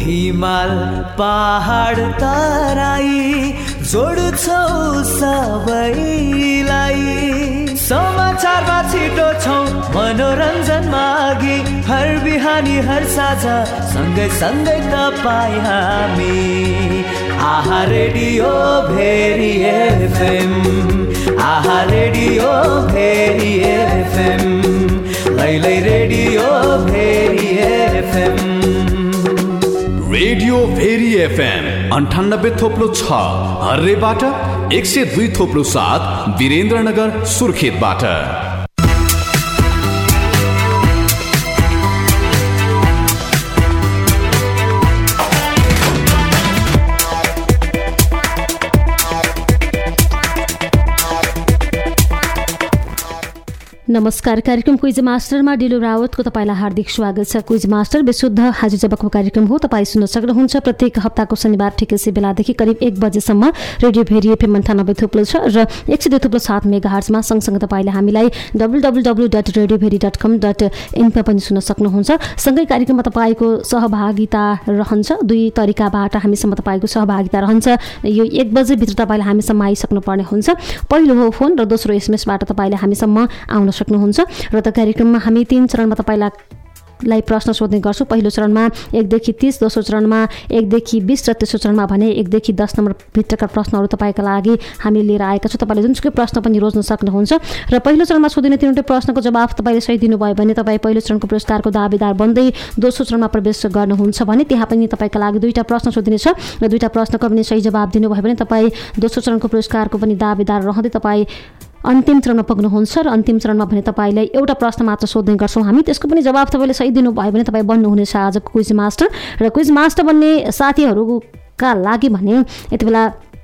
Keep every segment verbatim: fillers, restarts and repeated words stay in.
हिमाल पहाड तराई जोड्छौ सबैलाई। समाचारमा छिटो छौ मनोरञ्जनमा अघि, हर बिहानी हर साझा सँगै सँगै तपाईँ हामी। Aaha radio Bheri FM, Aaha radio Bheri FM, लैलै radio Bheri FM. Radio Bheri FM अन्ठानब्बे थोप्लो छ हर्रेबाट, एक सय दुई थोप्लो सात वीरेन्द्रनगर सुर्खेतबाट। नमस्कार, कार्यक्रम क्विज मास्टरमा डिलो रावतको तपाईँलाई हार्दिक स्वागत छ। क्विज मास्टर विशुद्ध हाजिर जवाबको कार्यक्रम हो। तपाईँ सुन्न सक्नुहुन्छ प्रत्येक हप्ताको शनिबार ठिकै बेलादेखि करिब एक बजेसम्म रेडियो भेरी एफएम अन्ठानब्बे थुप्लो छ र एक सय दुई थुप्लो सात मेगा हर्जमा। सँगसँगै तपाईँले हामीलाई W W W dot radio Bheri dot com dot इनमा पनि सुन्न सक्नुहुन्छ। सँगै कार्यक्रममा तपाईँको सहभागिता रहन्छ, दुई तरिकाबाट हामीसम्म तपाईँको सहभागिता रहन्छ। यो एक बजेभित्र तपाईँले हामीसम्म आइसक्नुपर्ने हुन्छ। पहिलो हो फोन र दोस्रो एसएमएसबाट तपाईँले हामीसम्म आउन सक्नुहुन्छ। र त कार्यक्रममा हामी तीन चरणमा तपाईँलाई लाई प्रश्न सोध्ने गर्छौँ। पहिलो चरणमा एकदेखि तीस, दोस्रो चरणमा एकदेखि बिस र तेस्रो चरणमा भने एकदेखि दस नम्बर भित्रका प्रश्नहरू तपाईँका लागि हामीले लिएर आएका छौँ। तपाईँले जुनसुकै प्रश्न पनि रोज्न सक्नुहुन्छ। र पहिलो चरणमा सोधिने तीनवटै प्रश्नको जवाफ तपाईँले सही दिनुभयो भने तपाईँ पहिलो चरणको पुरस्कारको दावेदार बन्दै दोस्रो चरणमा प्रवेश गर्नुहुन्छ भने त्यहाँ पनि तपाईँका लागि दुईवटा प्रश्न सोधिनेछ र दुईवटा प्रश्नको पनि सही जवाफ दिनुभयो भने तपाईँ दोस्रो चरणको पुरस्कारको पनि दावेदार रहँदै तपाईँ अन्तिम चरणमा पुग्नुहुन्छ। र अन्तिम चरणमा भने तपाईँलाई एउटा प्रश्न मात्र सोध्ने गर्छौँ हामी, त्यसको पनि जवाफ तपाईँले सही दिनुभयो भने तपाईँ बन्नुहुनेछ आजको क्विज मास्टर। र क्विज मास्टर बन्ने साथीहरूका लागि भने यति बेला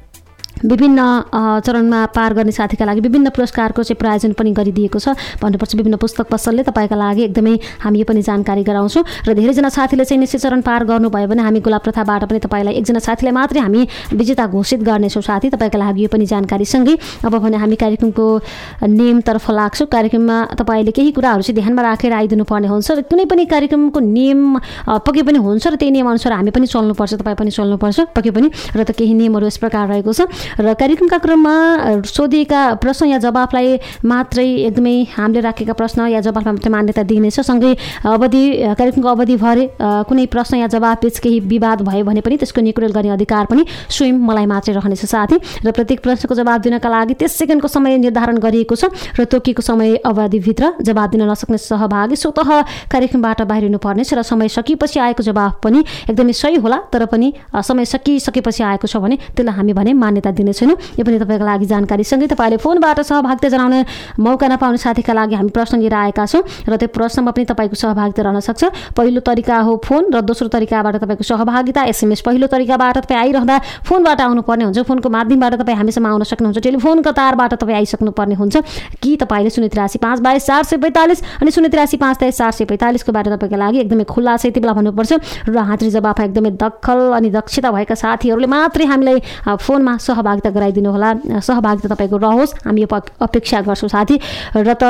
विभिन्न चरणमा पार गर्ने साथीका लागि विभिन्न पुरस्कारको चाहिँ प्रायोजन पनि गरिदिएको छ भन्नुपर्छ। विभिन्न पुस्तक पसलले तपाईँका लागि एकदमै हामी यो पनि जानकारी गराउँछौँ। र धेरैजना साथीले चाहिँ निश्चित चरण पार गर्नुभयो भने हामी गुलाब प्रथाबाट पनि तपाईँलाई एकजना साथीलाई मात्रै हामी विजेता घोषित गर्नेछौँ। साथी तपाईँका लागि यो पनि जानकारीसँगै अब भने हामी कार्यक्रमको नियमतर्फ लाग्छौँ। कार्यक्रममा तपाईँले केही कुराहरू चाहिँ ध्यानमा राखेर आइदिनु पर्ने हुन्छ र कुनै पनि कार्यक्रमको नियम पक्कै पनि हुन्छ र त्यही नियमअनुसार हामी पनि चल्नुपर्छ, तपाईँ पनि चल्नुपर्छ पक्कै पनि। र त केही नियमहरू यस प्रकार रहेको छ। र कार्यक्रमका क्रममा सोधिएका प्रश्न या जवाफलाई मात्रै एकदमै हामीले राखेका प्रश्न या जवाफमा मात्रै मान्यता दिइनेछ। सँगै अवधि कार्यक्रमको अवधिभर कुनै प्रश्न या जवाफ बिच केही विवाद भयो भने पनि त्यसको निकुरेल गर्ने अधिकार पनि स्वयं मलाई मात्रै रहनेछ साथी। र प्रत्येक प्रश्नको जवाब दिनका लागि तीस सेकेन्डको समय निर्धारण गरिएको छ र तोकिएको समय अवधिभित्र जवाब दिन नसक्ने सहभागी स्वतः कार्यक्रमबाट बाहिरिनु पर्नेछ। र समय सकिएपछि आएको जवाफ पनि एकदमै सही होला, तर पनि समय सकिसकेपछि आएको छ भने त्यसलाई हामी भने मान्यता दिने छैनौँ। यो पनि तपाईँको लागि जानकारी। सँगै तपाईँले फोनबाट सहभागिता जनाउने मौका नपाउने साथीका लागि हामी प्रश्न लिएर आएका छौँ र त्यो प्रश्नमा पनि तपाईँको सहभागिता रहन सक्छ। पहिलो तरिका हो फोन र दोस्रो तरिकाबाट तपाईँको सहभागिता एसएमएस। पहिलो तरिकाबाट तपाईँ आइरहँदा फोनबाट आउनुपर्ने हुन्छ, फोनको माध्यमबाट तपाईँ हामीसँग आउन सक्नुहुन्छ। टेलिफोनको तारबाट तपाईँ आइसक्नुपर्ने हुन्छ कि तपाईँले शून्य त्रियासी पाँच बाइस चार सय पैँतालिस अनि शून्य त्रियासी पाँच तेइस चार सय पैँतालिसको बाटो तपाईँको लागि एकदमै खुल्ला छ यति बेला भन्नुपर्छ। र हाजिरी जवाफमा एकदमै दखल अनि दक्षता भएका साथीहरूले मात्रै हामीलाई फोनमा सहभागिता गराइदिनु होला। सहभागिता तपाईँको रहोस्, हामी यो अपेक्षा गर्छौँ साथी। र त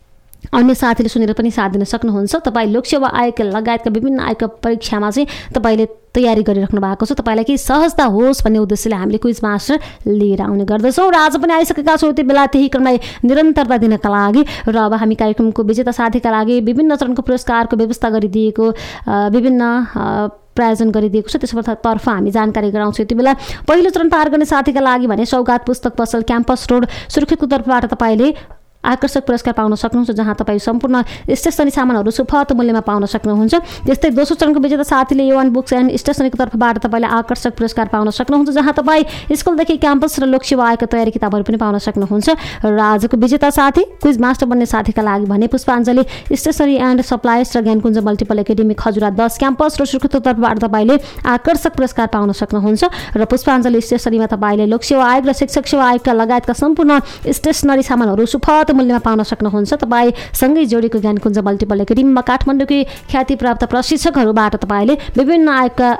अन्य साथीले सुनेर पनि साथ दिन सक्नुहुन्छ। तपाईँ लोकसेवा आयोग लगायतका विभिन्न आयोगका परीक्षामा चाहिँ तपाईँले तयारी गरिराख्नु भएको छ, तपाईँलाई केही सहजता होस् भन्ने उद्देश्यले हामीले क्विज मास्टर लिएर आउने गर्दछौँ। र आज पनि आइसकेका छौँ यति बेला त्यही क्रमलाई निरन्तरता दिनका लागि। र अब हामी कार्यक्रमको विजेता साथीका लागि विभिन्न चरणको पुरस्कारको व्यवस्था गरिदिएको विभिन्न प्रायोजन गरिदिएको छ त्यसतर्फ हामी जानकारी गराउँछौँ यति बेला। पहिलो चरण पार गर्ने साथीका लागि भने सौगात पुस्तक पसल क्याम्पस रोड सुर्खेतको तर्फबाट तपाईँले आकर्षक पुरस्कार पाउन सक्नुहुन्छ, जहाँ तपाईँ सम्पूर्ण स्टेसनरी सामानहरू सुपथ मूल्यमा पाउन सक्नुहुन्छ। त्यस्तै दोस्रो चरणको विजेता साथीले ए वान बुक्स एन्ड स्टेसनरीको तर्फबाट तपाईँले आकर्षक पुरस्कार पाउन सक्नुहुन्छ, जहाँ तपाईँ स्कुलदेखि क्याम्पस र लोकसेवा आयोगका तयारी किताबहरू पनि पाउन सक्नुहुन्छ। र आजको विजेता साथी क्विज मास्टर बन्ने साथीका लागि भने पुष्पाञ्जली स्टेसनरी एन्ड सप्लाइज र ज्ञानकुञ्ज मल्टिपल एकाडेमी खजुरा दस क्याम्पस र सुर्खेतको तर्फबाट तपाईँले आकर्षक पुरस्कार पाउन सक्नुहुन्छ। र पुष्पाञ्जली स्टेसनरीमा तपाईँले लोकसेवा आयोग र शिक्षक सेवा आयोगका लगायतका सम्पूर्ण स्टेसनरी सामानहरू सुपथ मूल्यमा पाउन सक्नुहुन्छ। तपाईँ सँगै जोडेको ज्ञानकुञ्ज मल्टिपल एकाडेमीमा काठमाडौँकै ख्याति प्राप्त प्रशिक्षकहरूबाट तपाईँले विभिन्न आयोगका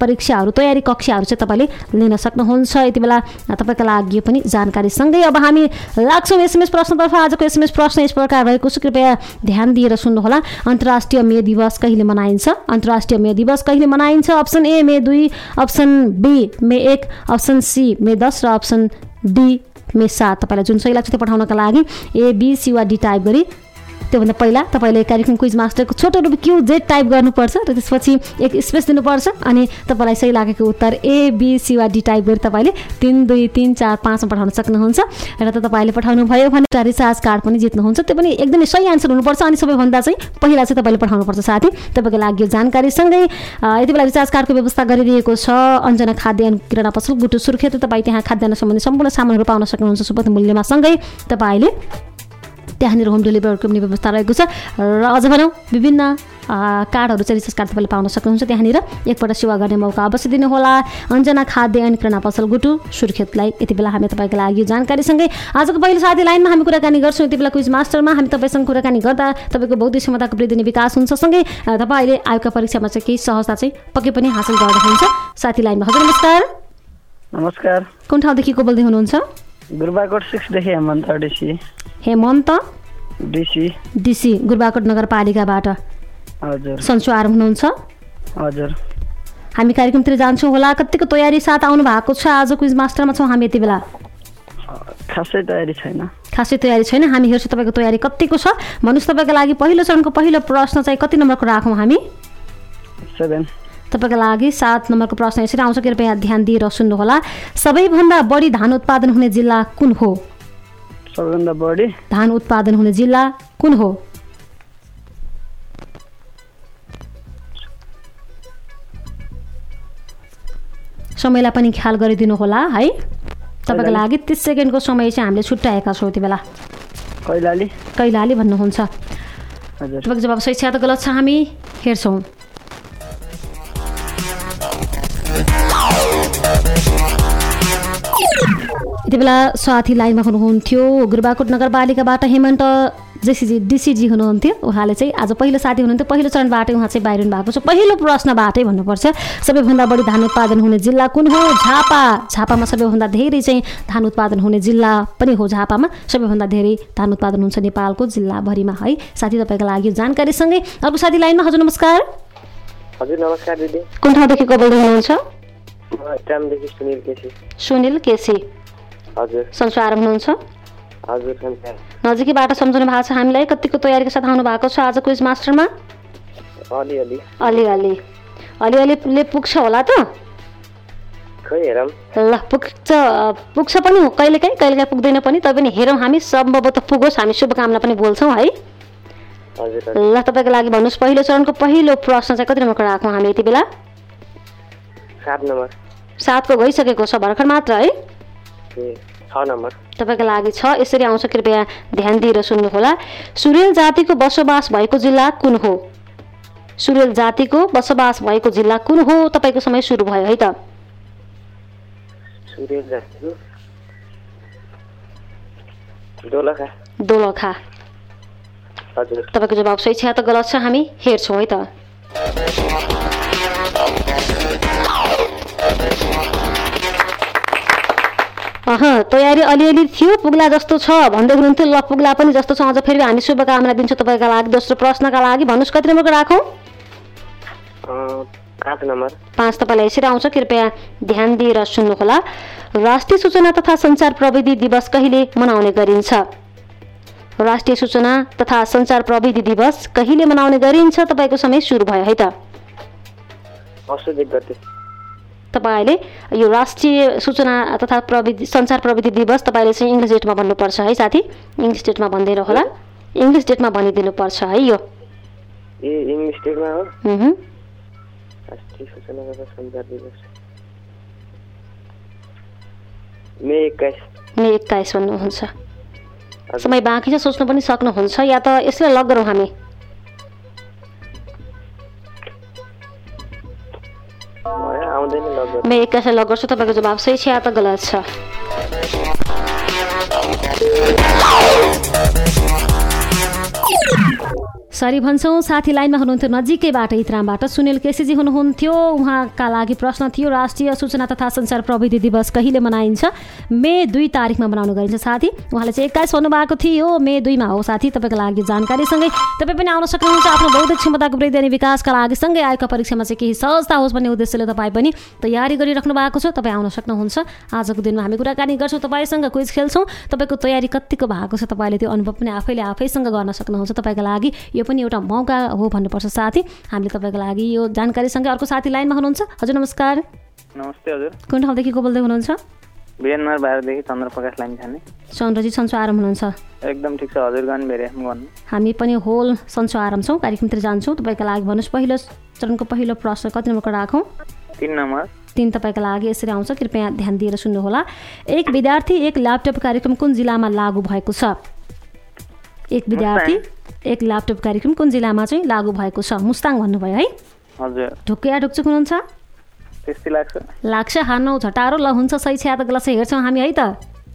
परीक्षाहरू तयारी कक्षाहरू चाहिँ तपाईँले लिन सक्नुहुन्छ। यति बेला तपाईँको लागि पनि जानकारीसँगै अब हामी लाग्छौँ एसएमएस प्रश्नतर्फ। आजको एसएमएस प्रश्न यस प्रकार रहेको छ, कृपया ध्यान दिएर सुन्नुहोला। अन्तर्राष्ट्रिय मे दिवस कहिले मनाइन्छ? अन्तर्राष्ट्रिय मे दिवस कहिले मनाइन्छ? अप्सन ए मे दुई, अप्सन बी मे एक, अप्सन सी मे दस र अप्सन डी मे सात। तपाईँलाई जुन सही लाग्छ त्यो पठाउनका लागि ए बी सी वा डी टाइप गरी त्योभन्दा पहिला तपाईँले कार्यक्रम क्विज मास्टरको छोटो रूप क्यु जेड टाइप गर्नुपर्छ र त्यसपछि एक स्पेस दिनुपर्छ अनि तपाईँलाई सही लागेको उत्तर ए बी सी वा डी टाइप गरी तपाईँले तिन दुई तिन चार पाँचमा पठाउन सक्नुहुन्छ। र त तपाईँले पठाउनु भयो भने रिचार्ज कार्ड पनि जित्नुहुन्छ। त्यो पनि एकदमै सही आन्सर हुनुपर्छ अनि सबैभन्दा चाहिँ पहिला चाहिँ तपाईँले पठाउनुपर्छ साथी। तपाईँको लागि यो जानकारीसँगै यति बेला रिचार्ज कार्डको व्यवस्था गरिदिएको छ अञ्जना खाद्यान्न किराना पसल गुटु सुर्खेत। तपाईँ त्यहाँ खाद्यान्न सम्बन्धी सम्पूर्ण सामानहरू पाउन सक्नुहुन्छ सुपथ मूल्यमा। सँगै तपाईँले त्यहाँनिर होम डेलिभरीको पनि व्यवस्था रहेको छ र अझ भनौँ विभिन्न कार्डहरू चाहिँ रिचार्ज कार्ड तपाईँले पाउन सक्नुहुन्छ। त्यहाँनिर एकपल्ट सेवा गर्ने मौका अवश्य दिनुहोला। अञ्जना खाद्यान्न किराना पसल गुटु सुर्खेतलाई यति बेला हामी तपाईँको लागि जानकारीसँगै आजको पहिलो साथी लाइनमा हामी कुराकानी गर्छौँ। यति बेला क्विज मास्टरमा हामी तपाईँसँग कुराकानी गर्दा तपाईँको बौद्धिक क्षमताको वृद्धि नै विकास हुन्छ। सँगै तपाईँले आयोगका परीक्षामा चाहिँ केही सहजता चाहिँ पक्कै पनि हासिल गर्नुहुन्छ। साथी लाइनमा हजुर नमस्कार। नमस्कार। कुन ठाउँदेखि को बोल्दै हुनुहुन्छ? गुरुबाकोट सिक्सदेखि Hemant DC. Hemant DC DC Gurubakot नगरपालिकाबाट हजुर सन्चो आराम हुनुहुन्छ? हजुर। हामी कार्यक्रमतिर जान्छौँ होला। कतिको तयारी साथ आउनु भएको छ? आज क्विज मास्टरमा छौँ हामी। यति बेला खासै तयारी छैन। खासै तयारी छैन। हामी हेर्छौँ तपाईँको तयारी कतिको छ। भन्नुहोस् तपाईँको लागि पहिलो चरणको पहिलो प्रश्न चाहिँ कति नम्बरको राखौँ हामी? सेभेन। तपाईँको लागि सात नम्बरको प्रश्न यसरी आउँछ, कृपया ध्यान दिएर सुन्नुहोला। सबैभन्दा बढी धान उत्पादन हुने जिल्ला कुन हो? सबैभन्दा बढी धान उत्पादन हुने जिल्ला कुन हो? समयलाई पनि ख्याल गरिदिनु होला है। तपाईँको लागि तीस सेकेन्डको समय चाहिँ हामीले छुट्याएका छौँ। यति बेला कैलाली कैलाली भन्नुहुन्छ। हजुर। तपाईँको जवाब सही छ या त गलत छ हामी हेर्छौँ। यति बेला साथी लाइनमा हुनुहुन्थ्यो गुरुबाकोट नगरपालिकाबाट हेमन्त जेसीजी डिसीजी हुनुहुन्थ्यो। उहाँले चाहिँ आज पहिलो साथी हुनुहुन्थ्यो, पहिलो चरणबाटै उहाँ चाहिँ बाहिर भएको छ। पहिलो प्रश्नबाटै भन्नुपर्छ सबैभन्दा बढी धान उत्पादन हुने जिल्ला कुन हो? झापा। झापामा सबैभन्दा धेरै चाहिँ धान उत्पादन हुने जिल्ला पनि हो। झापामा सबैभन्दा धेरै धान उत्पादन हुन्छ नेपालको जिल्लाभरिमा है। साथी तपाईँको लागि जानकारीसँगै अर्को साथी लाइनमा। हजुर नमस्कार। हजुर नमस्कार दिदी। कुन ठाउँदेखि को बोल्दै हुनुहुन्छ? सुनिल केसी। सुनिल केसी हजुर। सन्चो आराम हुनुहुन्छ? हजुर सन्चो। नजिकैबाट सम्झाउनु भएको छ हामीलाई। कतिको तयारीका साथ आउनु भएको छ आज क्विज मास्टरमा? अलिअलि अलिअलि अलिअलिले पुग्छ होला त? खै हेरौँ। ल पुग्छ पुग्छ पनि हो कहिलेकाहीँ, कहिलेकाहीँ पुग्दैन पनि। तैपनि हेरौँ हामी, सम्भवतः पुगोस्। हामी शुभकामना पनि बोल्छौँ है। हजुर। ल तपाईँको लागि भन्नुहोस् पहिलो चरणको पहिलो प्रश्न चाहिँ कति नम्बरको राखौँ हामी यति बेला? सात नम्बर। सातको गइसकेको छ भर्खर मात्र है। छ नम्बर। तपाईँको लागि छ यसरी आउँछ, कृपया ध्यान दिएर सुन्नुहोला। सुरेल जातिको बसोबास भएको जिल्ला कुन हो? सुरेल जातिको बसोबास भएको जिल्ला कुन हो? तपाईँको समय सुरु भयो है त। सुरेल जातिको दोलखा। दोलखा हजुर। तपाईँको जवाब सही छ या त गलत छ हामी हेर्छौँ है त। अह तयारी अलिअलि थियो, पुग्ला जस्तो छ भन्दै हुनुहुन्थ्यो। ल पुग्ला पनि जस्तो छ। अझ फेरि हामी शुभकामना दिन्छौँ तपाईँका लागि। दोस्रो प्रश्नका लागि भन्नुहोस् कति नम्बरको राखौँ? पाँच नम्बर। पाँच तपाईँलाई यसरी आउँछ, कृपया ध्यान दिएर सुन्नुहोला। राष्ट्रिय सूचना तथा सञ्चार प्रविधि दिवस कहिले मनाउने गरिन्छ? राष्ट्रिय सूचना तथा सञ्चार प्रविधि दिवस कहिले मनाउने गरिन्छ? तपाईँको समय सुरु भयो है त। तपाईँले यो राष्ट्रिय सूचना तथा प्रविधि सञ्चार प्रविधि दिवस तपाईँले चाहिँ इङ्ग्लिस डेटमा भन्नुपर्छ है साथी। इङ्ग्लिस डेटमा भन्दैन होला, इङ्ग्लिस डेटमा भनिदिनु पर्छ है। यो ए इङ्ग्लिस डेटमा हो। हम्म राष्ट्रिय सूचना तथा सञ्चार दिवस मे एक्काइस। मे एक्काइस भन्नुहुन्छ। समय बाँकी छ, सोच्नु पनि सक्नुहुन्छ या त यसलाई लग गरौँ हामी। मे एक्काइसलाई लग गर्छु। तपाईँको जवाब सही छ या त गलत छ? कसरी भन्छौँ साथी लाइनमा हुनुहुन्थ्यो नजिकैबाट इतरामबाट सुनिल केसीजी हुनुहुन्थ्यो। उहाँका लागि प्रश्न थियो राष्ट्रिय सूचना तथा सञ्चार प्रविधि दिवस कहिले मनाइन्छ? मे दुई तारिकमा मनाउने गरिन्छ साथी। उहाँले चाहिँ एक्काइस भन्नुभएको थियो, मे दुईमा हो साथी। तपाईँको लागि जानकारीसँगै तपाईँ पनि आउन सक्नुहुन्छ आफ्नो बौद्धिक क्षमताको वृद्धि अनि विकासका लागि। सँगै आएका परीक्षामा चाहिँ केही सहजता होस् भन्ने उद्देश्यले तपाईँ पनि तयारी गरिराख्नु भएको छ। तपाईँ आउन सक्नुहुन्छ। आजको दिनमा हामी कुराकानी गर्छौँ, तपाईँसँग क्विज खेल्छौँ। तपाईँको तयारी कतिको भएको छ तपाईँले त्यो अनुभव पनि आफैले आफैसँग गर्न सक्नुहुन्छ। तपाईँको लागि यो पनि एउटा मौका हो भन्नुपर्छ साथी। हामीले तपाईँको लागि यो जानकारीसँगै अर्को साथी लाइनमा हुनुहुन्छ। हजुर नमस्कार। नमस्ते हजुर। कुन ठाउँदेखि को बोल्दै हुनुहुन्छ? बिहानमार बाह्रदेखि चन्द्रप्रकाश लाइन छाने। चन्द्रजी सन्चो आराम हुनुहुन्छ? एकदम ठिक छ हजुर। गान भेरे गर्नु। हामी पनि होल सन्चो आराम छौँ। कार्यक्रमतिर जान्छौँ। तपाईँको लागि भन्नुहोस् पहिलो चरणको पहिलो प्रश्न कति नम्बरको राखौँ? तीन नम्बर। तीन तपाईँको लागि यसरी आउँछ, कृपया ध्यान दिएर सुन्नुहोला। एक विद्यार्थी एक ल्यापटप कार्यक्रम कुन जिल्लामा लागू भएको छ? एक विद्यार्थी एक ल्यापटप कार्यक्रम कुन जिल्लामा चाहिँ लागू भएको छ? मुस्ताङ भन्नुभयो है? हजुर। ढुक्किया ढुक्चुक हुनुहुन्छ? त्यस्तै लाग्छ। लाग्छ हान्नु झटारो ल हुन्छ सही छ या त गलत छ हेर्छौँ हामी है त।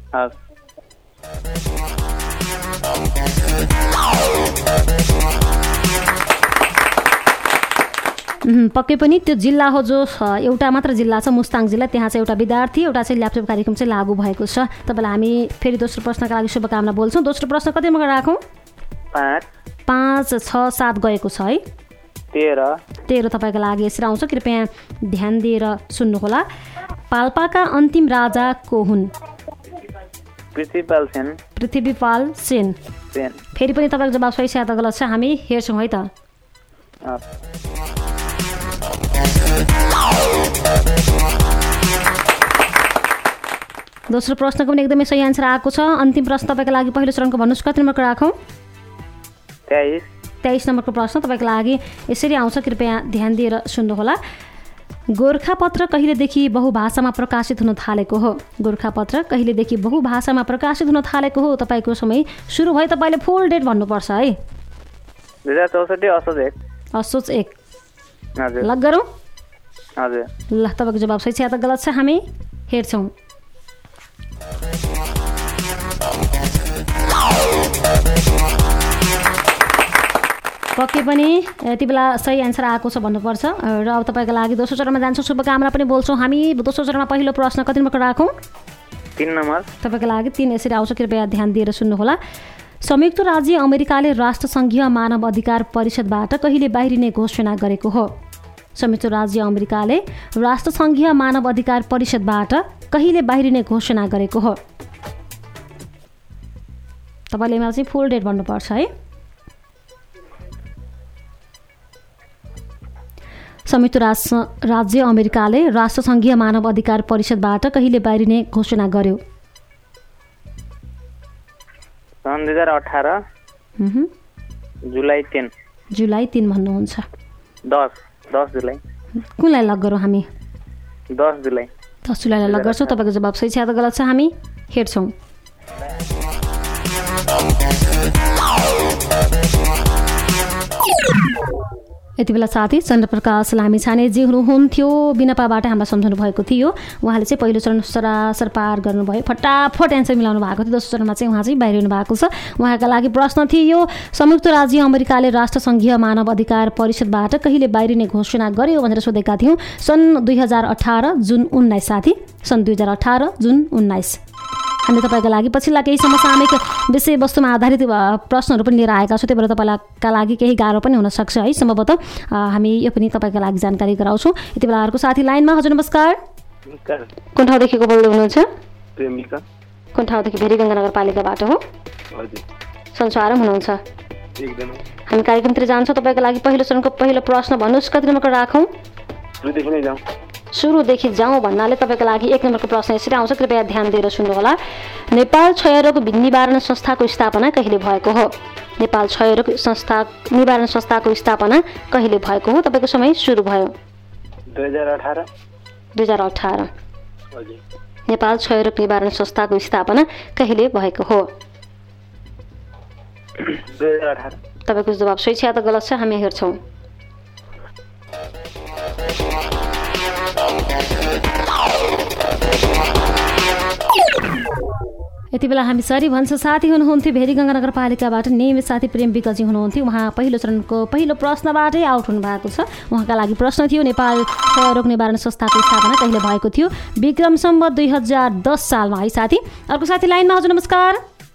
पक्कै पनि त्यो जिल्ला हो जो एउटा मात्र जिल्ला छ मुस्ताङ जिल्ला, त्यहाँ चाहिँ एउटा विद्यार्थी एउटा चाहिँ ल्यापटप कार्यक्रम चाहिँ लागू भएको छ। तपाईँलाई हामी फेरि दोस्रो प्रश्नका लागि शुभकामना बोल्छौँ। दोस्रो प्रश्न कति नम्बर राखौँ? पाँच पाँच छ सात गएको छ है? तेह्र तेह्र तपाईँको लागि यसरी आउँछ, कृपया ध्यान दिएर सुन्नुहोला। पाल्पाका अन्तिम राजा को हुन्? पृथ्वीपाल सेन। पृथ्वीपाल सेन। फेरि पनि तपाईँको जवाब सही छ या त गलत छ हामी हेर्छौँ है त। दोस्रो प्रश्नको पनि एकदमै सही एन्सर आएको छ। अन्तिम प्रश्न तपाईँको लागि पहिलो चरणको भन्नुहोस् कति नम्बरको राखौँ? तेइस तेइस नम्बरको प्रश्न तपाईँको लागि यसरी आउँछ, कृपया ध्यान दिएर सुन्नुहोला। गोर्खापत्र कहिलेदेखि बहुभाषामा प्रकाशित हुन थालेको हो? गोर्खापत्र कहिलेदेखि बहुभाषामा प्रकाशित हुन थालेको हो? तपाईँको समय सुरु भयो। तपाईँले फुल डेट भन्नुपर्छ है। दुई हजार चौसठी असोज एक। असोज एक हजुर। लग गरौँ? हजुर। ल तपाईँको जवाब सही छ या त गलत छ हामी हेर्छौँ। पक्कै पनि यति बेला सही एन्सर आएको छ भन्नुपर्छ। र अब तपाईँको लागि दोस्रो चरणमा जान्छौँ। शुभकामना पनि बोल्छौँ हामी। दोस्रो चरणमा पहिलो प्रश्न कति नम्बरको राखौँ? तीन नम्बर। तपाईँको लागि तीन यसरी आउँछ, कृपया ध्यान दिएर सुन्नुहोला। संयुक्त राज्य अमेरिकाले राष्ट्रसङ्घीय मानव अधिकार परिषदबाट कहिले बाहिरिने घोषणा गरेको हो? संयुक्त राज्य अमेरिकाले राष्ट्रसङ्घीय मानव अधिकार परिषदबाट कहिले बाहिरिने घोषणा गरेको हो? तपाईँले मलाई चाहिँ फुल डेट भन्नुपर्छ है। संयुक्त राष्ट्र राज्य अमेरिकाले राष्ट्रसङ्घीय मानव अधिकार परिषदबाट कहिले बाहिरिने घोषणा गर्यो? सन् दुई हजार अठार जुलाई तिन। जुलाई तिन भन्नुहुन्छ? दस दस जुलाई। कुनलाई लग गरौँ हामी? दस जुलाई। दस जुलाईलाई लग गर्छौँ। तपाईँको जवाब सही छ या त गलत छ हामी हेर्छौँ। यति बेला साथी चन्द्रप्रकाश लामिछानेजी हुनुहुन्थ्यो, बिनपाबाट हामीलाई सम्झाउनु भएको थियो। उहाँले चाहिँ पहिलो चरण सरासर पार गर्नुभयो, फटाफट एन्सर मिलाउनु भएको थियो। दोस्रो चरणमा चाहिँ उहाँ चाहिँ बाहिरिनु भएको छ। उहाँका लागि प्रश्न थियो संयुक्त राज्य अमेरिकाले राष्ट्रसङ्घीय मानव अधिकार परिषदबाट कहिले बाहिरिने घोषणा गर्यो भनेर सोधेका थियौँ। सन् दुई हजार अठार जुन उन्नाइस साथी, सन् दुई हजार अठार जुन उन्नाइस। हामी तपाईँको लागि पछिल्ला केही समसामयिक विषयवस्तुमा आधारित प्रश्नहरू पनि लिएर आएका छौँ। त्यही भएर तपाईँका लागि केही गाह्रो पनि हुनसक्छ है सम्भवतः। हामी यो पनि तपाईँको लागि जानकारी गराउँछौँ। यति बेला अर्को साथी लाइनमा। हजुर नमस्कार। कुन ठाउँदेखि को बोल्दै हुनुहुन्छ? प्रेमिका। कुन ठाउँदेखि? भेरीगङ्गा नगरपालिकाबाट हो? हजुर। सन्चो आराम हुनुहुन्छ? एकदम। हामी कार्यक्रमतिर जान्छौँ। तपाईँको लागि पहिलो चरणको पहिलो प्रश्न भन्नुहोस् कति नम्बरको राखौँ? सुरुदेखि नै जाउँ। सुरुदेखि जाउँ भन्नाले तपाईँको लागि एक नम्बरको प्रश्न यसरी आउँछ, कृपया ध्यान दिएर सुन्नुहोला। नेपाल क्षयरोग निवारण संस्थाको स्थापना कहिले भएको हो? नेपाल क्षयरोग संस्था निवारण संस्थाको स्थापना कहिले भएको हो? तपाईँको समय सुरु भयो। दुई हजार अठार। दुई हजार अठार। नेपाल क्षयरोग निवारण संस्थाको स्थापना कहिले भएको हो? दुई हजार अठार। तपाईँको जवाब सही छ या त गलत छ हामी हेर्छौँ। यति बेला हामी सरी भन्छ साथी हुनुहुन्थ्यो भेरीगङ्गा नगरपालिकाबाट नियमित साथी प्रेम विकजी हुनुहुन्थ्यो। उहाँ पहिलो चरणको पहिलो प्रश्नबाटै आउट हुनुभएको छ। उहाँका लागि प्रश्न थियो नेपाल क्षयरोग निवारण संस्थाको स्थापना कहिले भएको थियो? विक्रम सम्वत दुई हजार दस सालमा है साथी। अर्को साथी लाइनमा। हजुर नमस्कार।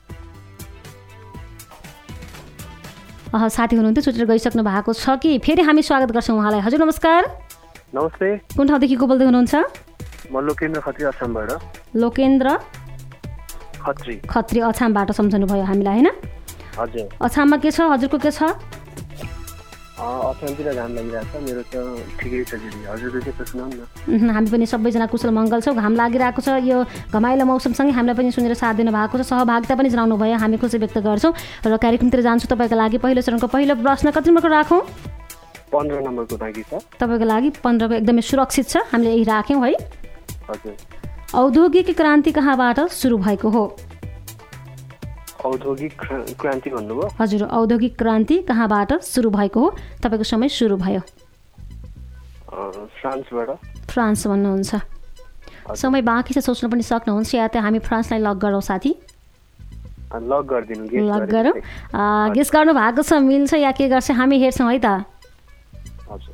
अह साथी हुनुहुन्थ्यो छुटेर गइसक्नु भएको छ कि फेरि हामी स्वागत गर्छौँ उहाँलाई। हजुर नमस्कार। नमस्ते। कुन ठाउँदेखि को बोल्दै हुनुहुन्छ? म लोकेन्द्र खत्री अछामबाट। लोकेन्द्र खत्री खत्री अछामबाट सम्झनु भयो हामीलाई हैन? हजुर। अछाममा के छ हजुरको के छ? अछामतिर घाम लागिरहेको छ। मेरो त ठिकै छ दिदी। हजुरले के सुनाउँ न। हामी पनि सबैजना कुशल मङ्गल छौँ। घाम लागिरहेको छ। यो घमाइलो मौसमसँगै हामीलाई पनि सुनेर साथ दिनु भएको छ। सहभागिता पनि जनाउनु भयो। हामी खुसी व्यक्त गर्छौँ र कार्यक्रमतिर जान्छौँ। तपाईँको लागि पहिलो चरणको पहिलो प्रश्न कति नम्बरको राखौँ? पन्ध्र नम्बरको बाँकी छ। तपाईँको लागि पन्ध्रको एकदमै सुरक्षित छ। हामीले यही राख्यौँ है। हजुर। औद्योगिक क्रान्ति कहाँबाट सुरु भएको हो? औद्योगिक क्रान्ति भन्नुभयो? हजुर। औद्योगिक क्रान्ति कहाँबाट सुरु भएको हो? तपाईँको समय सुरु भयो। फ्रान्सबाट। फ्रान्स भन्नुहुन्छ। समय बाँकी छ, सोच्न पनि सक्नुहुन्छ या त हामी फ्रान्सलाई लक गरौँ साथी? लक गरिदिनु। लक गरौँ। गेस गर्नु भएको छ, मिल्छ या के गर्छ हामी हेर्छौँ है त। हजुर।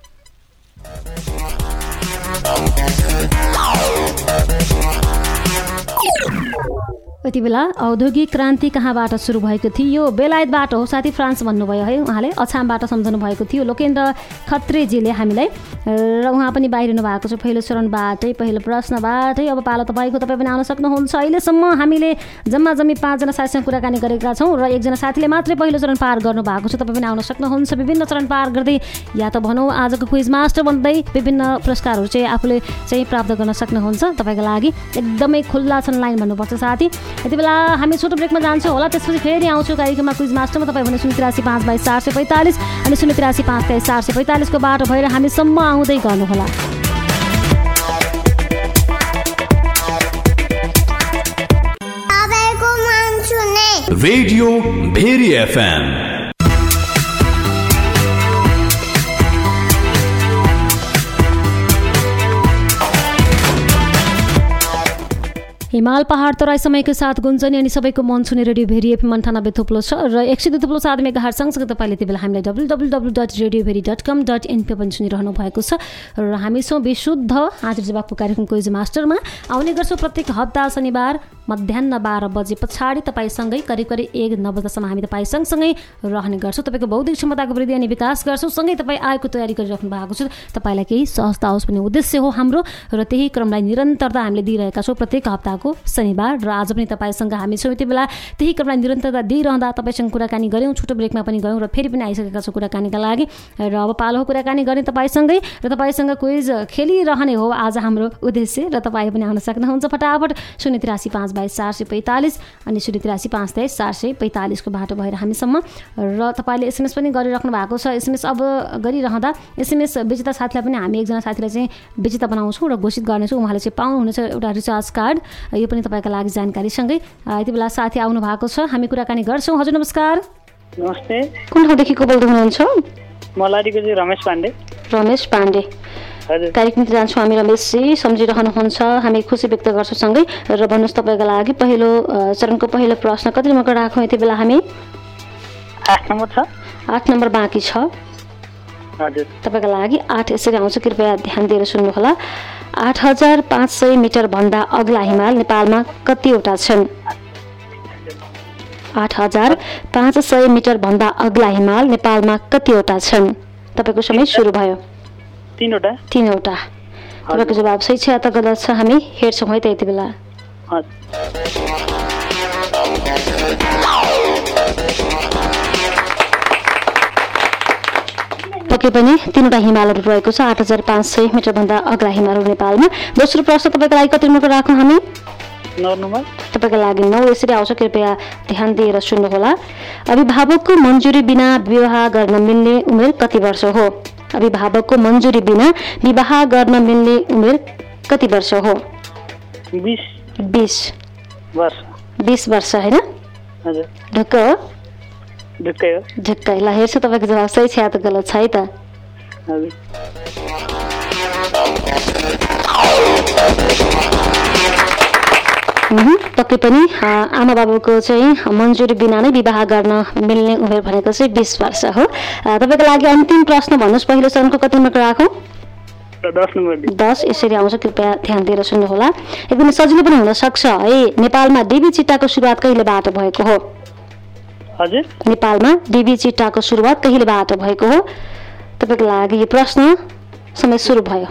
यति बेला औद्योगिक क्रान्ति कहाँबाट सुरु भएको थियो? बेलायतबाट हो साथी। फ्रान्स भन्नुभयो है उहाँले। अछामबाट सम्झनु भएको थियो लोकेन्द्र खत्रेजीले हामीलाई र उहाँ पनि बाहिरिनु भएको छ पहिलो चरणबाटै पहिलो प्रश्नबाटै। अब पालो तपाईँको। तपाईँ पनि आउन सक्नुहुन्छ। अहिलेसम्म हामीले जम्मा जम्मी पाँचजना साथीसँग कुराकानी गरेका छौँ र एकजना साथीले मात्रै पहिलो चरण पार गर्नु भएको छ। तपाईँ पनि आउन सक्नुहुन्छ विभिन्न चरण पार गर्दै, या त भनौँ आजको क्विज मास्टर बन्दै विभिन्न पुरस्कारहरू चाहिँ आफूले चाहिँ प्राप्त गर्न सक्नुहुन्छ। तपाईँको लागि एकदमै खुल्ला छन् लाइन भन्नुपर्छ साथी। यति बेला हामी छोटो ब्रेकमा जान्छौँ होला, त्यसपछि फेरि आउँछौँ कार्यक्रममा क्विज मास्टरमा। तपाईँ भने शून्य तिरासी पाँच बाइस चार सय पैँतालिस अनि शून्य तिरासी पाँच तेइस चार सय पैँतालिसको बाटो भएर हामीसम्म आउँदै गर्नुहोला। Radio Bheri FM. हिमाल पहाड तराई समयको साथ गुन्जनी अनि सबैको मन छुने रेडियो भेरी एफएम अन्ठानब्बे थुप्लो छ र एक सय दुई थुप्लो सात मेगा हर्ज सँगसँगै तपाईँले यति बेला हामीलाई W W W dot radio Bheri dot com dot NP पनि सुनिरहनु भएको छ र हामी छौँ विशुद्ध हाजिर जवाबको कार्यक्रम क्विज मास्टरमा। आउने गर्छौँ प्रत्येक हप्ता शनिबार मध्याह बाह्र बजे पछाडि तपाईँसँगै करिब करिब एक नौ बजेसम्म हामी तपाईँ सँगसँगै रहने गर्छौँ। तपाईँको बौद्धिक क्षमताको वृद्धि अनि विकास गर्छौँ। सँगै तपाईँ आएको तयारी गरिराख्नु भएको छ। तपाईँलाई केही सहजता होस् भन्ने उद्देश्य हो हाम्रो र त्यही क्रमलाई निरन्तरता हामीले दिइरहेका छौँ प्रत्येक हप्ताको शनिबार। र आज पनि तपाईँसँग हामी छौँ। यति बेला त्यही क्रमलाई निरन्तरता दिइरहँदा तपाईँसँग कुराकानी गऱ्यौँ, छोटो ब्रेकमा पनि गयौँ र फेरि पनि आइसकेका छौँ कुराकानीका लागि। र अब पालो हो कुराकानी गर्ने तपाईँसँगै र तपाईँसँग क्विज खेलिरहने हो आज हाम्रो उद्देश्य। र तपाईँ पनि आउन सक्नुहुन्छ फटाफट शून्य तिरासी पाँच बाइस चार सय पैँतालिस अनि शून्य तिरासी पाँच तेइस चार सय पैँतालिसको बाटो भएर हामीसम्म। र तपाईँले एसएमएस पनि गरिराख्नु भएको छ। एसएमएस अब गरिरहँदा एसएमएस विजेता साथीलाई पनि हामी एकजना साथीलाई चाहिँ विजेता बनाउँछौँ र घोषित गर्नेछौँ। उहाँले चाहिँ पाउनुहुनेछ एउटा रिचार्ज कार्ड। यो पनि तपाईँको लागि जानकारीसँगै यति बेला साथी आउनु भएको छ, हामी कुराकानी गर्छौँ। हजुर नमस्कार। नमस्ते। कुन ठाउँदेखि को बोल्दै हुनुहुन्छ? मलाडीको चाहिँ रमेश पाण्डे। रमेश पाण्डे। हजुर। कार्यक्रमतिर जान्छौँ हामी। रमेशजी सम्झिरहनुहुन्छ, हामी खुसी व्यक्त गर्छौँ सँगै। र भन्नुहोस् तपाईँको लागि पहिलो चरणको पहिलो प्रश्न कति नम्बरको राखौँ यति बेला हामी? आठ नम्बर छ। आठ नम्बर बाँकी छ। हजुर। तपाईँको लागि आठ यसरी आउँछ, कृपया ध्यान दिएर सुन्नुहोला। आठ हजार पाँच सय मिटरभन्दा अग्ला हिमाल नेपालमा कतिवटा छन्? आठ हजार पाँच सय मिटरभन्दा अग्ला हिमाल नेपालमा कतिवटा छन्? तपाईँको समय सुरु भयो। तीनवटा। तीनवटा। तपाईँको जवाब सही छ या त गलत छ हामी हेर्छौँ है त यति बेला। पक्कै पनि तीनवटा हिमालहरू रहेको छ। आठ हजार पाँच सय मिटरभन्दा अग्ला हिमालहरू नेपालमा। दोस्रो प्रश्न तपाईँको लागि कति नम्बरको राखौँ हामी? नौ नम्बर। तपाईँको लागि नौ यसरी आउँछ, कृपया ध्यान दिएर सुन्नुहोला। अभिभावकको मन्जुरी बिना विवाह गर्न मिल्ने उमेर कति वर्ष हो? अभिभावकको मन्जुरी बिना विवाह गर्न मिल्ने उमेर कति वर्ष हो? बिस। बिस वर्ष। बिस वर्ष होइन? हजुर। ढुक्क हो? ढुक्कै हो। ढुक्कै। ल हेर्छु तपाईँको जवाब सही छ या त गलत छ है त। हजुर। पक्कै पनि आमा बाबुको चाहिँ मन्जुरी बिना नै विवाह गर्न मिल्ने उमेर भनेको चाहिँ बिस वर्ष हो। तपाईँको लागि अन्तिम प्रश्न भन्नुहोस्, पहिलो चरणको कति नम्बर राखौँ? दस नम्बर। दस यसरी आउँछ, कृपया ध्यान दिएर सुन्नुहोला। एकदमै सजिलो पनि हुनसक्छ है। नेपालमा डिबी चिट्टाको सुरुवात कहिलेबाट भएको हो? हजुर, नेपालमा डिबी चिट्टाको सुरुवात कहिलेबाट भएको हो? तपाईँको लागि यो प्रश्न समय सुरु भयो।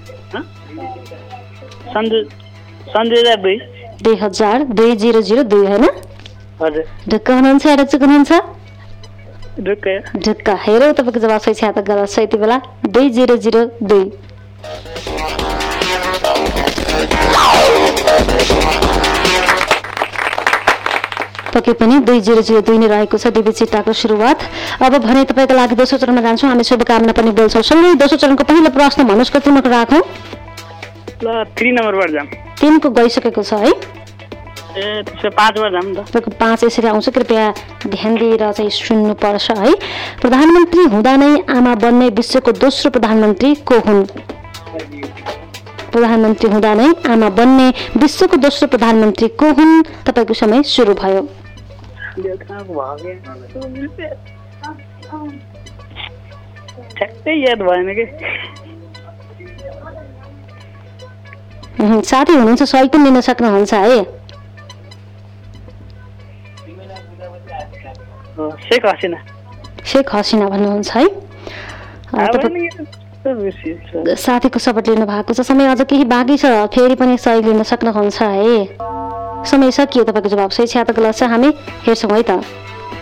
दुई हजार दुई जिरो जिरो दुई होइन? हजुर। ढुक्क हुनुहुन्छ या ढुक्क हुनुहुन्छ? ढुक्क। ढुक्क। हेरौँ तपाईँको जवाब सही छ या त गलत छ। यति बेला दुई जिरो जिरो दुई। पक्कै पनि दुई जिरो जिरो दुई नै रहेको छ डिबी चिट्टाको सुरुवात। अब भने तपाईँको लागि दोस्रो चरणमा जान्छौँ, हामी शुभकामना पनि बोल्छौँ। सँगै दोस्रो चरणको पहिलो प्रश्न भन्नुहोस्, कति नम्बर राखौँ? तीन नम्बरबाट जाम। तिनको गइसकेको छ है? ए त्यसो पाँचबाट जाम त। तपाईँको पाँच यसरी आउँछ, कृपया ध्यान दिएर चाहिँ सुन्नुपर्छ है। प्रधानमन्त्री हुँदा नै आमा बन्ने विश्वको दोस्रो प्रधानमन्त्री को हुन्? प्रधानमन्त्री हुँदा नै आमा बन्ने विश्वको दोस्रो प्रधानमन्त्री को हुन्? तपाईँको समय सुरु भयो। याद भएन कि साथी हुनुहुन्छ, सहयोग पनि लिन सक्नुहुन्छ है। शेख हसिना। शेख हसिना भन्नुहुन्छ है। साथीको सपोर्ट लिनु भएको छ। समय अझ केही बाँकी छ, फेरि पनि सहयोग लिन सक्नुहुन्छ है। समय सकियो। तपाईँको जवाब सही छ या त गलत छ, हामी हेर्छौँ है त।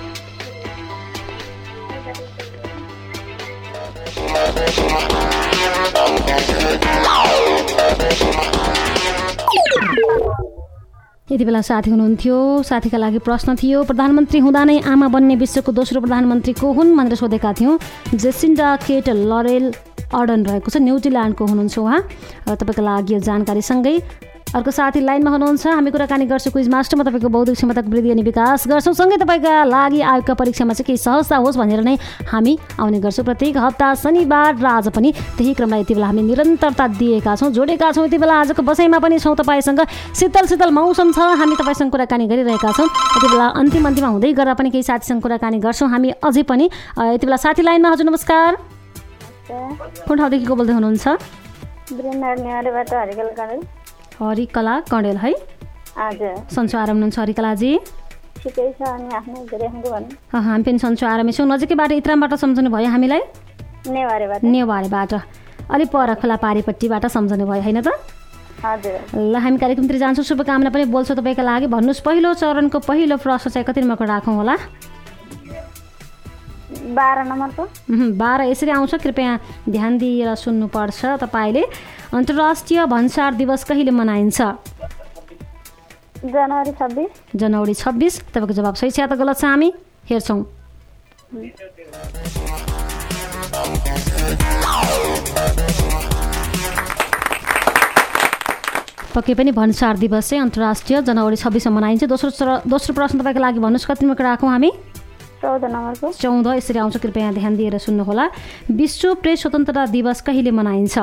यति बेला साथी हुनुहुन्थ्यो, साथीका लागि प्रश्न थियो, प्रधानमन्त्री हुँदा नै आमा बन्ने विश्वको दोस्रो प्रधानमन्त्री को हुन् भनेर सोधेका थियौँ। जेसिन्डा केट लरेल अर्डन रहेको छ, न्युजिल्यान्डको हुनुहुन्छ उहाँ। तपाईँको लागि यो जानकारीसँगै अर्को साथी लाइनमा हुनुहुन्छ, हामी कुराकानी गर्छौँ क्विज मास्टरमा तपाईँको बौद्धिक क्षमताको वृद्धि अनि विकास गर्छौँ। सँगै तपाईँका लागि आयोगका परीक्षामा चाहिँ केही सहजता होस् भनेर नै हामी आउने गर्छौँ प्रत्येक हप्ता शनिबार र आज पनि त्यही क्रमलाई यति बेला हामी निरन्तरता दिएका छौँ, जोडेका छौँ। यति बेला आजको बसाइमा पनि छौँ तपाईँसँग, शीतल शीतल मौसम छ, हामी तपाईँसँग कुराकानी गरिरहेका छौँ। यति बेला अन्तिम अन्तिममा हुँदै गरेर पनि केही साथीसँग कुराकानी गर्छौँ हामी अझै पनि। यति बेला साथी लाइनमा। हजुर नमस्कार, कुन ठाउँदेखि को बोल्दै हुनुहुन्छ? हरिकला कण्डेल है? सन्चो आराम हुनुहुन्छ हरिकलाजी? हामी पनि सन्चो आरामै छौँ। नजिकैबाट इत्रामबाट सम्झनु भयो हामीलाई? नेवारेबाट अलिक पर खोला पारीपट्टिबाट सम्झनु भयो होइन त? ल हामी कार्यक्रमतिर जान्छौँ, शुभकामना पनि बोल्छौँ तपाईँको लागि। भन्नुहोस् पहिलो चरणको पहिलो प्रश्न चाहिँ कति नम्बरको राखौँ होला? बाह्र नम्बरको। बाह्र यसरी आउँछ, कृपया ध्यान दिएर सुन्नुपर्छ तपाईँले। अन्तर्राष्ट्रिय भन्सार दिवस कहिले मनाइन्छ? जनवरी छब्बिस। जनवरी छब्बिस। तपाईँको जवाब सही छ या त गलत छ, हामी हेर्छौँ। पक्कै पनि भन्सार दिवस चाहिँ अन्तर्राष्ट्रिय जनवरी छब्बिसमा मनाइन्छ। दोस्रो दोस्रो प्रश्न तपाईँको लागि भन्नुहोस्, कति नम्बरको राखौँ हामी? चौध नम्बरको। चौध यसरी आउँछ, कृपया ध्यान दिएर सुन्नुहोला। विश्व प्रेस स्वतन्त्रता दिवस कहिले मनाइन्छ?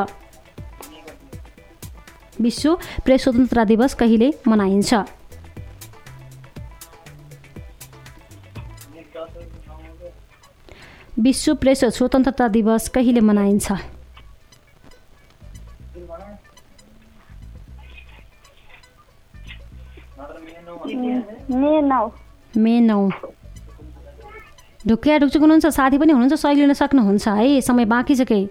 विश्व प्रेस स्वतन्त्रता दिवस कहिले मनाइन्छ? विश्व प्रेस स्वतन्त्रता दिवस कहिले मनाइन्छ? मे नौ। मे नौ। ढुक्किया ढुक्चुक हुनुहुन्छ, साथी पनि हुनुहुन्छ, सहयोग लिन सक्नुहुन्छ है। समय बाँकी छ केही?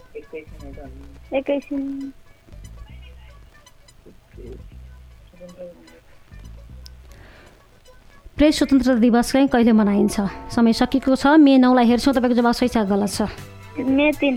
प्रेस स्वतन्त्रता दिवस चाहिँ कहिले मनाइन्छ? समय सकिएको छ। मे नौलाई हेर्छौँ, तपाईँको जवाब सही छ गलत छ? मे तीन।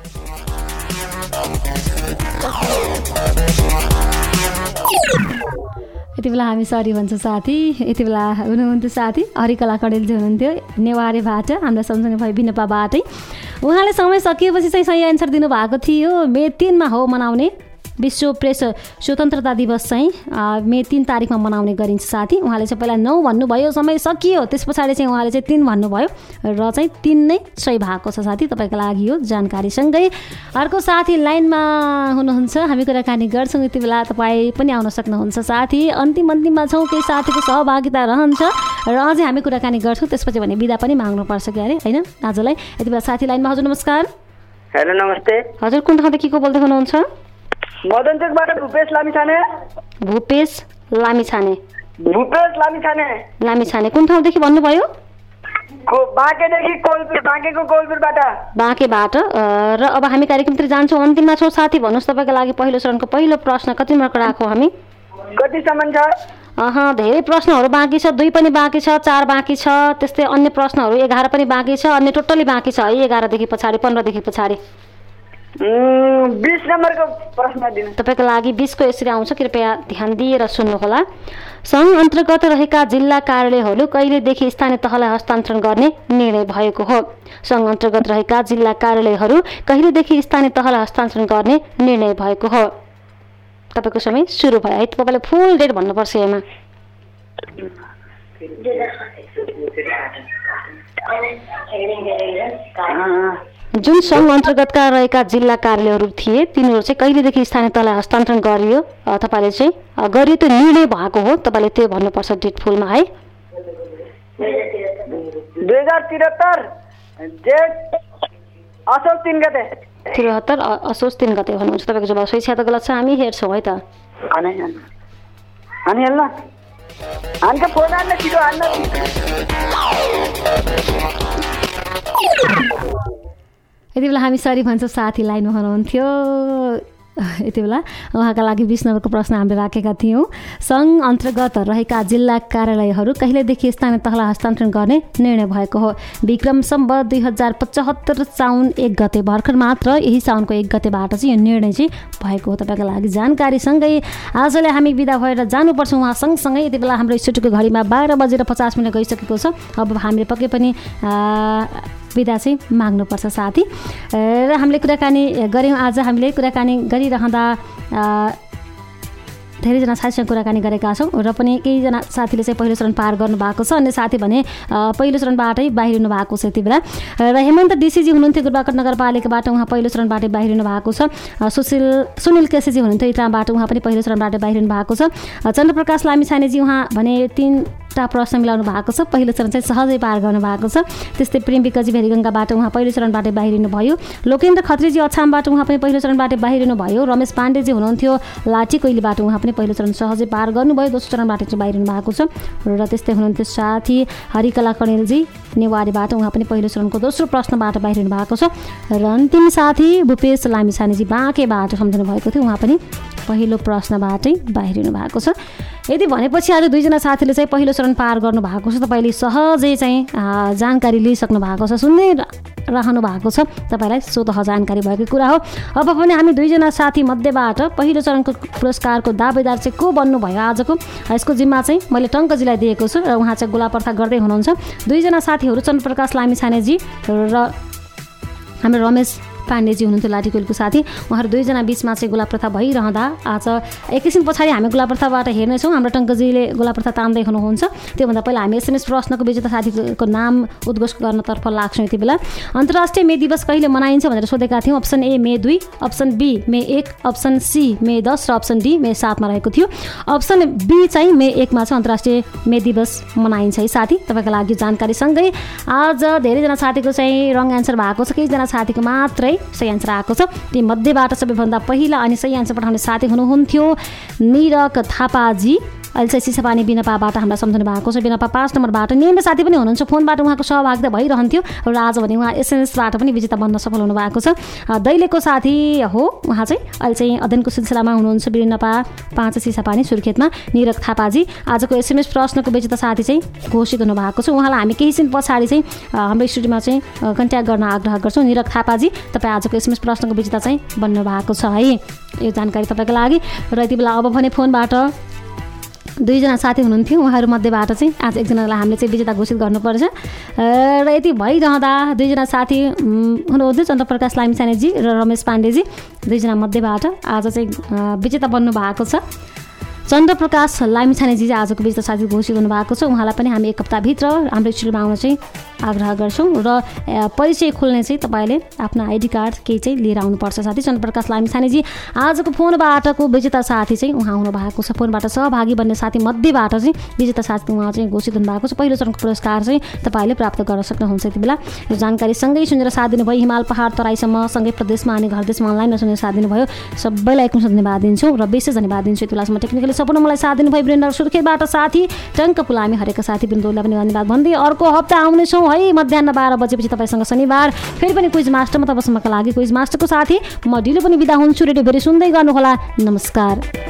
यति बेला हामी सरी भन्छौँ साथी। यति बेला हुनुहुन्थ्यो साथी हरिकला कडेलजी हुनुहुन्थ्यो नेवारेबाट, हामीलाई सम्झनु भयो बिनपाबाटै। उहाँले समय सकिएपछि चाहिँ सही एन्सर दिनुभएको थियो। मे तिनमा हो मनाउने। विश्व प्रेस स्वतन्त्रता दिवस चाहिँ मे तीन तारिकमा मनाउने गरिन्छ साथी। उहाँले चाहिँ पहिला नौ भन्नुभयो, समय सकियो, त्यस पछाडि चाहिँ उहाँले चाहिँ तिन भन्नुभयो र चाहिँ तिन नै सही भएको छ साथी। तपाईँको लागि यो जानकारीसँगै अर्को साथी लाइनमा हुनुहुन्छ, हामी कुराकानी गर्छौँ। यति बेला तपाईँ पनि आउन सक्नुहुन्छ साथी। अन्तिम अन्तिममा छौँ, केही साथीको सहभागिता रहन्छ र अझै हामी कुराकानी गर्छौँ, त्यसपछि भने बिदा पनि माग्नुपर्छ क्यारे होइन आजलाई। यति बेला साथी लाइनमा। हजुर नमस्कार। हेलो नमस्ते। हजुर कुन ठाउँदेखि को बोल्दै हुनुहुन्छ? मदनचोकबाट भूपेश लामिछाने। भूपेश लामिछाने। भूपेश लामिछाने। लामिछाने कुन ठाउँदेखि भन्नुभयो? बाँकेदेखि कोलपुर, बाँकेको कोलपुरबाट। बाँकेबाट। र अब हामी कार्यक्रमतिर जान्छौँ, अन्तिममा छौँ साथी। भन्नुहोस् तपाईँको लागि पहिलो चरणको पहिलो प्रश्न कति मार्क राखौँ हामी? कतिसम्म छ? अँ धेरै प्रश्नहरू बाँकी छ, दुई पनि बाँकी छ, चार बाँकी छ, त्यस्तै अन्य प्रश्नहरू एघार पनि बाँकी छ, अन्य टोटली बाँकी छ है एघारदेखि पछाडि पन्ध्रदेखि पछाडि। बीस नम्बरको प्रश्न दिनु। तपाईँको लागि बीसको यसरी आउँछ, कृपया ध्यान दिएर सुन्नुहोला। सङ्घ अन्तर्गत रहेका जिल्ला कार्यालयहरू कहिलेदेखि स्थानीय तहलाई हस्तान्तरण गर्ने निर्णय भएको हो? सङ्घ अन्तर्गत रहेका जिल्ला कार्यालयहरू कहिलेदेखि स्थानीय तहलाई हस्तान्तरण गर्ने निर्णय भएको हो? तपाईँको समय सुरु भयो है। तपाईँले फुल डेट भन्नुपर्छ यसमा। जुन सङ्घ अन्तर्गतका रहेका जिल्ला कार्यालयहरू थिए तिनीहरू चाहिँ कहिलेदेखि स्थानीय तहलाई हस्तान्तरण गरियो तपाईँले चाहिँ गरियो त्यो निर्णय भएको हो, तपाईँले त्यो भन्नुपर्छ डेट फुलमा है। दुई हजार त्रिहत्तर जेठ असोज तिन गते। त्रिहत्तर असोज तिन गते भन्नुहुन्छ। तपाईँको जवाब सही छ त गलत छ हामी हेर्छौँ है त। यति बेला हामी सरी भन्छौँ, साथी लाइनमा हुनुहुन्थ्यो। यति बेला उहाँका लागि बिस नम्बरको प्रश्न हामीले राखेका थियौँ। सङ्घ अन्तर्गत रहेका जिल्ला कार्यालयहरू कहिलेदेखि स्थानीय तहलाई हस्तान्तरण गर्ने निर्णय भएको हो? विक्रम सम्वत दुई हजार पचहत्तर साउन एक गते, भर्खर मात्र यही साउनको एक गतेबाट चाहिँ यो निर्णय चाहिँ भएको हो। तपाईँको लागि जानकारीसँगै आजलाई हामी बिदा भएर जानुपर्छ उहाँ सँगसँगै। यति बेला हाम्रो स्टुडियोको घडीमा बाह्र बजेर पचास मिनट गइसकेको छ। अब हामीले पक्कै पनि बिदा चाहिँ माग्नुपर्छ साथी। र हामीले कुराकानी गऱ्यौँ, आज हामीले कुराकानी गरिरहँदा धेरैजना साथीसँग कुराकानी गरेका छौँ र पनि केहीजना साथीले चाहिँ पहिलो चरण पार गर्नु भएको छ, अन्य साथी भने पहिलो चरणबाटै बाहिरिनु भएको छ। यति बेला र हेमन्त डिसीजी हुनुहुन्थ्यो गुरबाकट नगरपालिकाबाट, उहाँ पहिलो चरणबाटै बाहिरिनु भएको छ। सुशील सुनिल केसीजी हुनुहुन्थ्यो इटाबाट, उहाँ पनि पहिलो चरणबाट बाहिरिनु भएको छ। चन्द्रप्रकाश लामिछानेजी उहाँ भने तीनवटा प्रश्न मिलाउनु भएको छ, पहिलो चरण चाहिँ सहजै पार गर्नु भएको छ। त्यस्तै प्रेम विकजी भेरीगङ्गाबाट उहाँ पहिलो चरणबाटै बाहिरिनु भयो। लोकेन्द्र खत्रीजी अछामबाट उहाँ पनि पहिलो चरणबाटै बाहिरिनु भयो। रमेश पाण्डेजी हुनुहुन्थ्यो लाठी कोइलीबाट, उहाँ पनि पहिलो चरण सहजै पार गर्नुभयो, दोस्रो चरणबाट चाहिँ बाहिरिनु भएको छ। र त्यस्तै हुनुहुन्थ्यो साथी हरिकला कणेलजी नेवारीबाट, उहाँ पनि पहिलो चरणको दोस्रो प्रश्नबाट बाहिरिनु भएको छ। र अन्तिम साथी भूपेश लामिछानेजी बाँकेबाट सम्झिनु भएको थियो, उहाँ पनि पहिलो प्रश्नबाटै बाहिरिनु भएको छ। यदि भनेपछि आज दुईजना साथीले चाहिँ पहिलो चरण पार गर्नु भएको छ, तपाईँले सहजै चाहिँ जानकारी लिइसक्नु भएको छ, सुन्दै रहनु भएको छ, तपाईँलाई स्वतः जानकारी भएको कुरा हो। अब पनि हामी दुईजना साथी मध्येबाट पहिलो चरणको पुरस्कारको दावेदार चाहिँ को बन्नुभयो आजको, यसको जिम्मा चाहिँ मैले टङ्कजीलाई दिएको छु र उहाँ चाहिँ गोलापर्था गर्दै हुनुहुन्छ। दुईजना साथीहरू चन्द्रप्रकाश लामिछानेजी र हाम्रो रमेश पाण्डेजी हुनुहुन्थ्यो लाठीकोइलको साथी, उहाँहरू दुईजना बिचमा चाहिँ गोलाप्रथा भइरहँदा आज एकैछिन पछाडि हामी गोलाप्रथाबाट हेर्नेछौँ। हाम्रो टङ्कजीले गोलाप्रथा तान्दै हुनुहुन्छ। त्योभन्दा पहिला हामी एसएमएस प्रश्नको विजेता साथीको नाम उद्घोष गर्नतर्फ लाग्छौँ। यति बेला अन्तर्राष्ट्रिय मे दिवस कहिले मनाइन्छ भनेर सोधेका थियौँ। अप्सन ए मे दुई, अप्सन बी मे एक, अप्सन सी मे दस र अप्सन डी मे सातमा रहेको थियो। अप्सन बी चाहिँ मे एकमा चाहिँ अन्तर्राष्ट्रिय मे दिवस मनाइन्छ है साथी। तपाईँको लागि जानकारीसँगै आज धेरैजना साथीको चाहिँ रङ एन्सर भएको छ, केहीजना साथीको मात्रै सही एन्सर आएको छ। ती मध्येबाट सबैभन्दा पहिला अनि सही एन्सर पठाउने साथी हुनुहुन्थ्यो निरक थापाजी, अहिले चाहिँ सिसापानी बिनापाबाट हामीलाई सम्झाउनु भएको छ। बिनापा पाँच नम्बरबाट नियमित साथी पनि हुनुहुन्छ, फोनबाट उहाँको सहभागिता भइरहन्थ्यो र आज भने उहाँ एसएमएसबाट पनि विजेता बन्न सफल हुनुभएको छ। दैलेको साथी हो उहाँ चाहिँ, अहिले चाहिँ अध्ययनको सिलसिलामा हुनुहुन्छ बिनापा पाँच सिसापानी सुर्खेतमा। निरक थापाजी आजको एसएमएस प्रश्नको विजेता साथी चाहिँ घोषित हुनुभएको छ। उहाँलाई हामी केही दिन पछाडि चाहिँ हाम्रो स्टुडियोमा चाहिँ कन्ट्याक्ट गर्न आग्रह गर्छौँ। निरक थापाजी तपाईँ आजको एसएमएस प्रश्नको विजेता चाहिँ बन्नुभएको छ है, यो जानकारी तपाईँको लागि। र यति बेला अब भने फोनबाट दुईजना साथी हुनुहुन्थ्यो उहाँहरूमध्येबाट चाहिँ आज एकजनालाई हामीले चाहिँ विजेता घोषित गर्नुपर्छ र यति भइरहँदा दुईजना साथी हुनुहुन्थ्यो चन्द्रप्रकाश लामिछानेजी र रमेश पाण्डेजी दुईजना मध्येबाट आज चाहिँ विजेता बन्नु भएको छ चन्द्रप्रकाश लामिछानेजी चाहिँ आजको विजेता साथी घोषित हुनुभएको छ उहाँलाई पनि हामी एक हप्ताभित्र हाम्रो स्टुडियोमा आउन चाहिँ आग्रह गर्छौँ र परिचय खोल्ने चाहिँ तपाईँले आफ्नो आइडी कार्ड केही चाहिँ लिएर आउनुपर्छ साथी चन्द्रप्रकाश लामिछानेजी आजको फोनबाटको विजेता साथी चाहिँ उहाँ हुनुभएको छ फोनबाट सहभागी बन्ने साथी मध्येबाट चाहिँ विजेता साथी उहाँ चाहिँ घोषित हुनुभएको छ पहिलो चरणको पुरस्कार चाहिँ तपाईँले प्राप्त गर्न सक्नुहुन्छ यति बेला यो जानकारी सँगै सुनेर साथ दिनुभयो हिमाल पहाड तराईसम्म सँगै प्रदेशमा अनि घर देशमा अनलाइनमा सुनेर साथ दिनुभयो सबैलाई एकमुष्ट धन्यवाद दिन्छौँ र विशेष धन्यवाद दिन्छु यति बेलासम्म टेक्निकली सम्पूर्ण मलाई साथ दिनुभयो वीरेन्द्र सुर्खेतबाट साथी टङ्क पुलामी हरेका साथी बिन्दुलाई पनि धन्यवाद भन्दै अर्को हप्ता आउनेछौँ है मध्याह बाह्र बजेपछि तपाईँसँग शनिबार फेरि पनि क्विज मास्टरमा तबसम्मका लागि क्विज मास्टरको साथी म ढिलो पनि बिदा हुन्छु रेडियो भेरी सुन्दै गर्नुहोला नमस्कार।